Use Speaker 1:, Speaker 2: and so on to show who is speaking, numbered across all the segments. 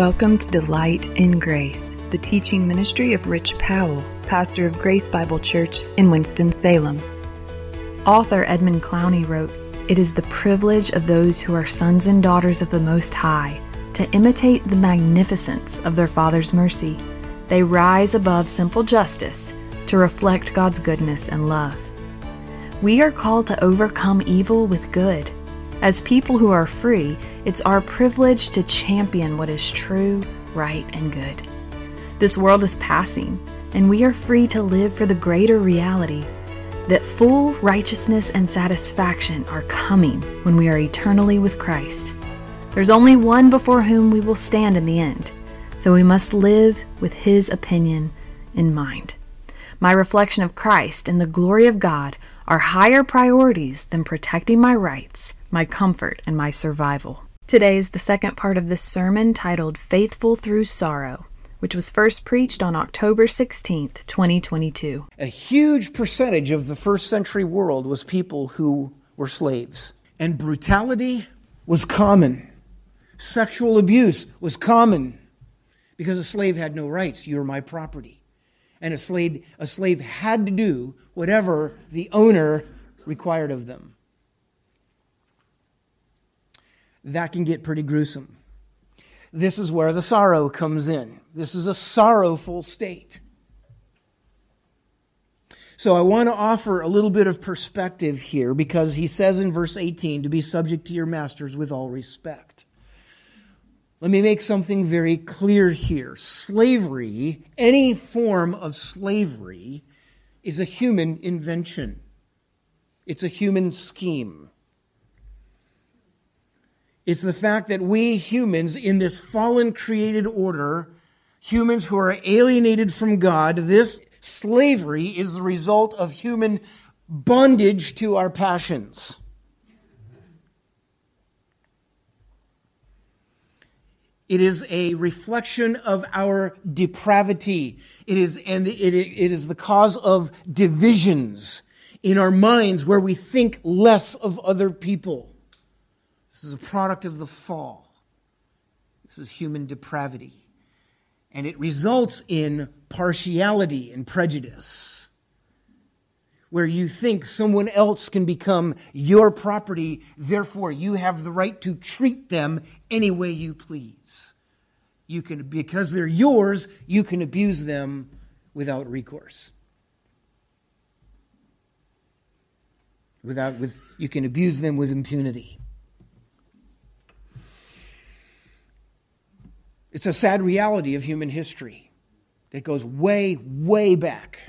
Speaker 1: Welcome to Delight in Grace, the teaching ministry of Rich Powell, pastor of Grace Bible Church in Winston-Salem. Author Edmund Clowney wrote, "It is the privilege of those who are sons and daughters of the Most High to imitate the magnificence of their Father's mercy. They rise above simple justice to reflect God's goodness and love." We are called to overcome evil with good. As people who are free, it's our privilege to champion what is true, right, and good. This world is passing, and we are free to live for the greater reality that full righteousness and satisfaction are coming when we are eternally with Christ. There's only one before whom we will stand in the end, so we must live with His opinion in mind. My reflection of Christ and the glory of God are higher priorities than protecting my rights, my comfort, and my survival. Today is the second part of this sermon titled Faithful Through Sorrow, which was first preached on October 16th, 2022.
Speaker 2: A huge percentage of the first century world was people who were slaves. And brutality was common. Sexual abuse was common. Because a slave had no rights. You're my property. And a slave had to do whatever the owner required of them. That can get pretty gruesome. This is where the sorrow comes in. This is a sorrowful state. So I want to offer a little bit of perspective here because he says in verse 18 to be subject to your masters with all respect. Let me make something very clear here. Slavery, any form of slavery, is a human invention. It's a human scheme. It's the fact that we humans in this fallen created order, humans who are alienated from God, this slavery is the result of human bondage to our passions. It is a reflection of our depravity. It is the cause of divisions in our minds where we think less of other people. This is a product of the fall. This is human depravity. And it results in partiality and prejudice, where you think someone else can become your property, therefore you have the right to treat them any way you please. Because they're yours, you can abuse them without recourse. You can abuse them with impunity. It's a sad reality of human history that goes way, way back.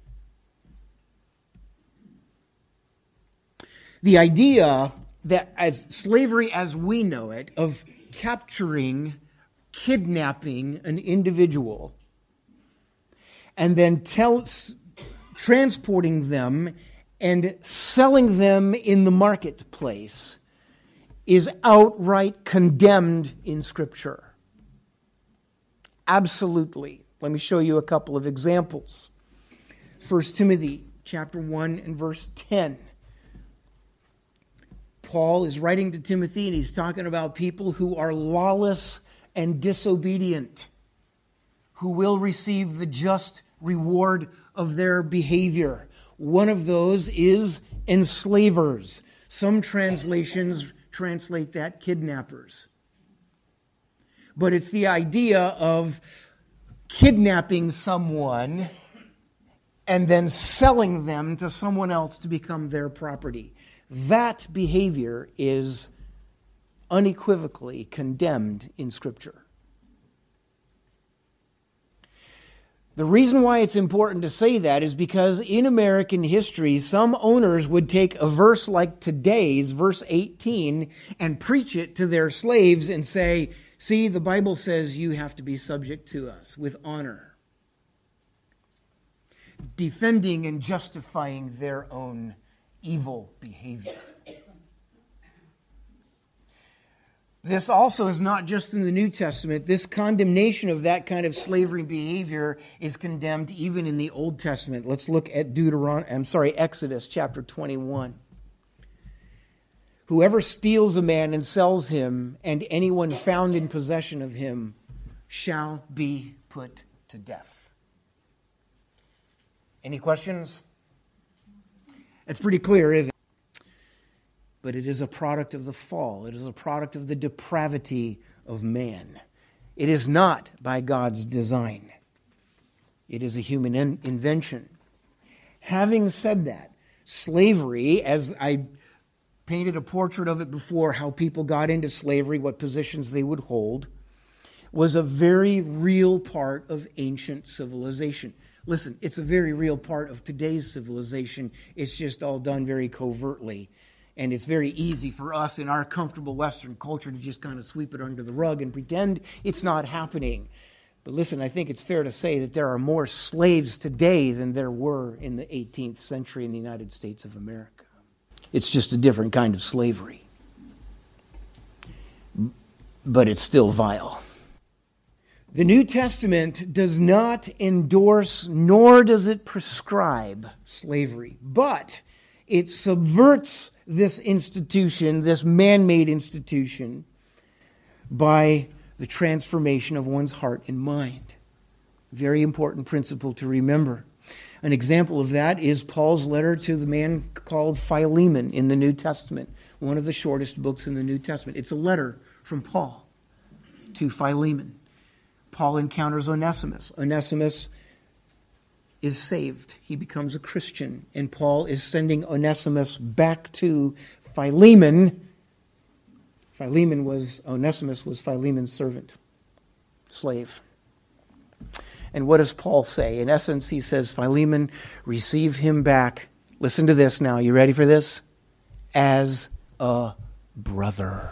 Speaker 2: The idea that as slavery as we know it, of capturing, kidnapping an individual, and then transporting them and selling them in the marketplace is outright condemned in Scripture. Absolutely. Let me show you a couple of examples. 1 Timothy chapter 1 and verse 10. Paul is writing to Timothy and he's talking about people who are lawless and disobedient, who will receive the just reward of their behavior. One of those is enslavers. Some translations translate that kidnappers. But it's the idea of kidnapping someone and then selling them to someone else to become their property. That behavior is unequivocally condemned in Scripture. The reason why it's important to say that is because in American history, some owners would take a verse like today's, verse 18, and preach it to their slaves and say, "See, the Bible says you have to be subject to us with honor," defending and justifying their own evil behavior. This also is not just in the New Testament. This condemnation of that kind of slavery behavior is condemned even in the Old Testament. Let's look at Exodus chapter 21. "Whoever steals a man and sells him, and anyone found in possession of him, shall be put to death. Any questions? It's pretty clear, isn't it? But it is a product of the fall. It is a product of the depravity of man. It is not by God's design. It is a human invention. Having said that, slavery, as I painted a portrait of it before, how people got into slavery, what positions they would hold, was a very real part of ancient civilization. Listen, it's a very real part of today's civilization. It's just all done very covertly. And it's very easy for us in our comfortable Western culture to just kind of sweep it under the rug and pretend it's not happening. But listen, I think it's fair to say that there are more slaves today than there were in the 18th century in the United States of America. It's just a different kind of slavery. But it's still vile. The New Testament does not endorse nor does it prescribe slavery, but it subverts this institution, this man-made institution, by the transformation of one's heart and mind. Very important principle to remember. An example of that is Paul's letter to the man called Philemon in the New Testament, one of the shortest books in the New Testament. It's a letter from Paul to Philemon. Paul encounters Onesimus. Onesimus is saved. He becomes a Christian. And Paul is sending Onesimus back to Philemon. Onesimus was Philemon's servant, slave. And what does Paul say? In essence, he says, Philemon, receive him back. Listen to this now. You ready for this? As a brother.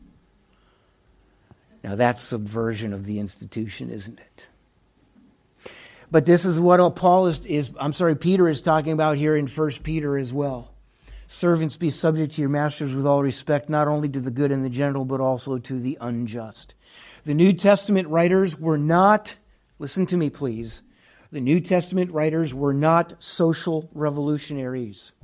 Speaker 2: Now that's subversion of the institution, isn't it? But this is what Peter is talking about here in 1 Peter as well. Servants, be subject to your masters with all respect, not only to the good and the gentle, but also to the unjust. The New Testament writers were not, listen to me please, the New Testament writers were not social revolutionaries.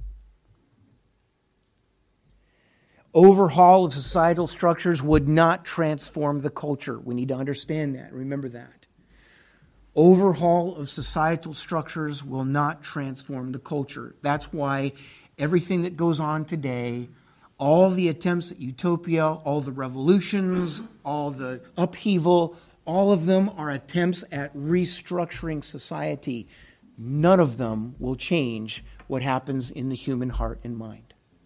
Speaker 2: Overhaul of societal structures would not transform the culture. We need to understand that. Remember that. Overhaul of societal structures will not transform the culture. That's why everything that goes on today, all the attempts at utopia, all the revolutions, all the upheaval, all of them are attempts at restructuring society. None of them will change what happens in the human heart and mind.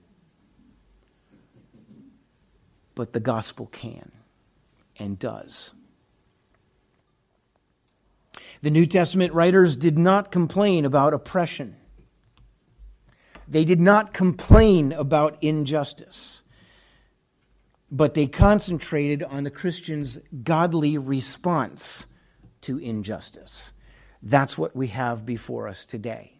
Speaker 2: But the gospel can and does. The New Testament writers did not complain about oppression. They did not complain about injustice. But they concentrated on the Christian's godly response to injustice. That's what we have before us today.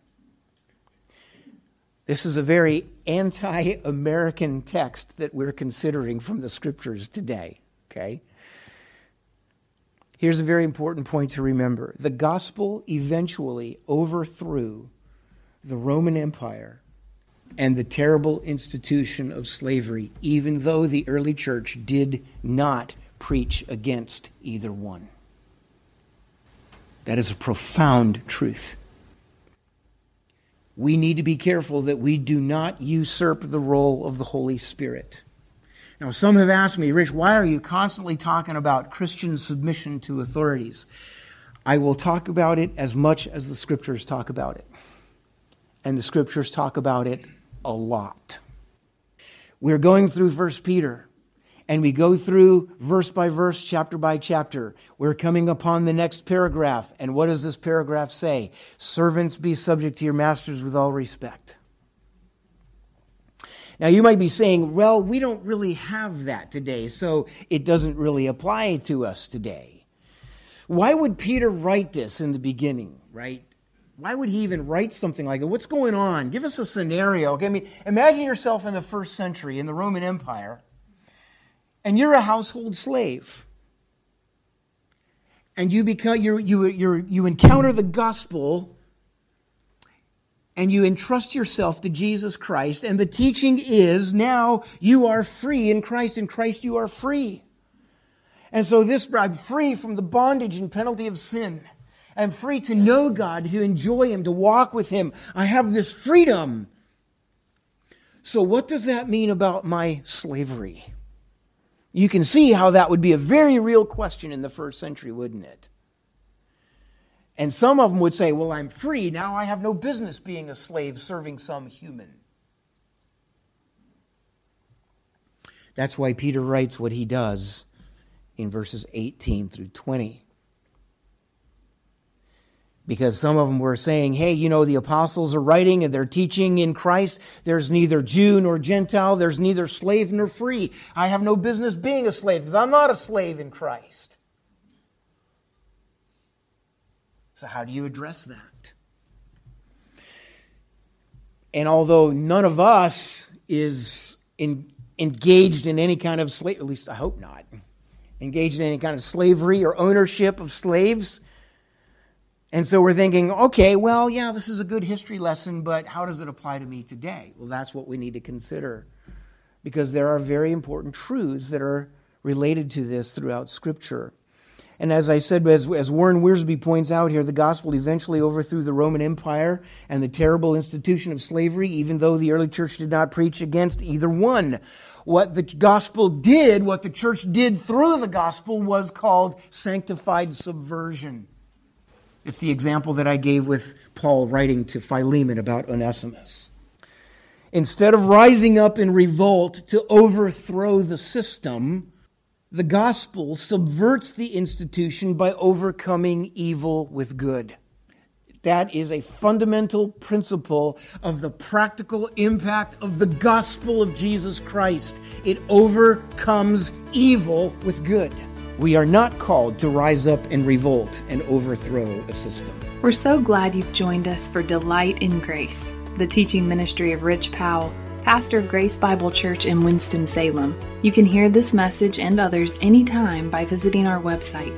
Speaker 2: This is a very anti-American text that we're considering from the Scriptures today, okay? Here's a very important point to remember. The gospel eventually overthrew the Roman Empire and the terrible institution of slavery, even though the early church did not preach against either one. That is a profound truth. We need to be careful that we do not usurp the role of the Holy Spirit. Now, some have asked me, Rich, why are you constantly talking about Christian submission to authorities? I will talk about it as much as the Scriptures talk about it. And the Scriptures talk about it a lot. We're going through 1 Peter, and we go through verse by verse, chapter by chapter. We're coming upon the next paragraph, and what does this paragraph say? Servants, be subject to your masters with all respect. Now you might be saying, well, we don't really have that today, so it doesn't really apply to us today. Why would Peter write this in the beginning, right? Why would he even write something like that? What's going on? Give us a scenario. Okay? I mean, imagine yourself in the first century in the Roman Empire, and you're a household slave. And you encounter the gospel, and you entrust yourself to Jesus Christ, and the teaching is now you are free in Christ you are free. And so I'm free from the bondage and penalty of sin. I'm free to know God, to enjoy Him, to walk with Him. I have this freedom. So what does that mean about my slavery? You can see how that would be a very real question in the first century, wouldn't it? And some of them would say, well, I'm free. Now I have no business being a slave serving some human. That's why Peter writes what he does in verses 18 through 20. Because some of them were saying, hey, the apostles are writing and they're teaching in Christ. There's neither Jew nor Gentile. There's neither slave nor free. I have no business being a slave because I'm not a slave in Christ. So how do you address that? And although none of us is engaged in any kind of slave, at least I hope not, engaged in any kind of slavery or ownership of slaves. And so we're thinking, okay, well, yeah, this is a good history lesson, but how does it apply to me today? Well, that's what we need to consider, because there are very important truths that are related to this throughout Scripture. And as I said, as Warren Wiersbe points out here, the gospel eventually overthrew the Roman Empire and the terrible institution of slavery, even though the early church did not preach against either one. What the gospel did, what the church did through the gospel, was called sanctified subversion. It's the example that I gave with Paul writing to Philemon about Onesimus. Instead of rising up in revolt to overthrow the system, the gospel subverts the institution by overcoming evil with good. That is a fundamental principle of the practical impact of the gospel of Jesus Christ. It overcomes evil with good. We are not called to rise up in revolt and overthrow a system.
Speaker 1: We're so glad you've joined us for Delight in Grace, the teaching ministry of Rich Powell, pastor of Grace Bible Church in Winston-Salem. You can hear this message and others anytime by visiting our website,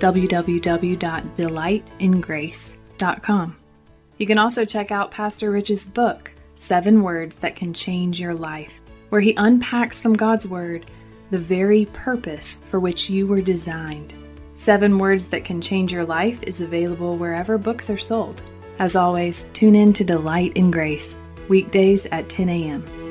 Speaker 1: www.delightingrace.com. You can also check out Pastor Rich's book, 7 Words That Can Change Your Life, where he unpacks from God's Word the very purpose for which you were designed. 7 Words That Can Change Your Life is available wherever books are sold. As always, tune in to Delight in Grace, weekdays at 10 a.m.